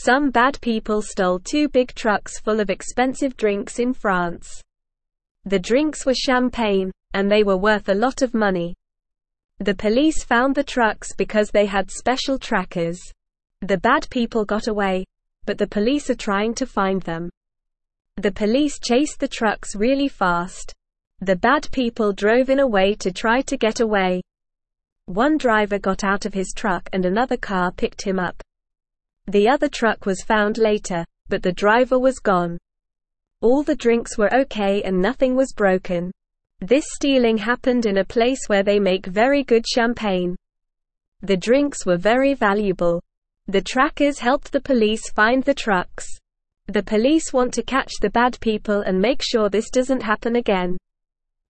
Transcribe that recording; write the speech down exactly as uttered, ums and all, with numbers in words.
Some bad people stole two big trucks full of expensive drinks in France. The drinks were champagne, and they were worth a lot of money. The police found the trucks because they had special trackers. The bad people got away, but the police are trying to find them. The police chased the trucks really fast. The bad people drove in a way to try to get away. One driver got out of his truck and another car picked him up. The other truck was found later, but the driver was gone. All the drinks were okay and nothing was broken. This stealing happened in a place where they make very good champagne. The drinks were very valuable. The trackers helped the police find the trucks. The police want to catch the bad people and make sure this doesn't happen again.